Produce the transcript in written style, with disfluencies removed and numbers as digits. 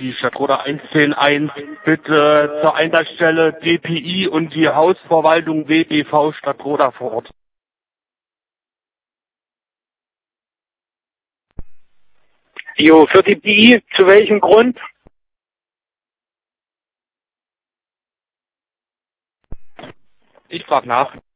die Stadtroda 101 bitte zur Einsatzstelle DPI und die Hausverwaltung WBV Stadtroda vor Ort. Jo, für DPI, zu welchem Grund? Ich frage nach.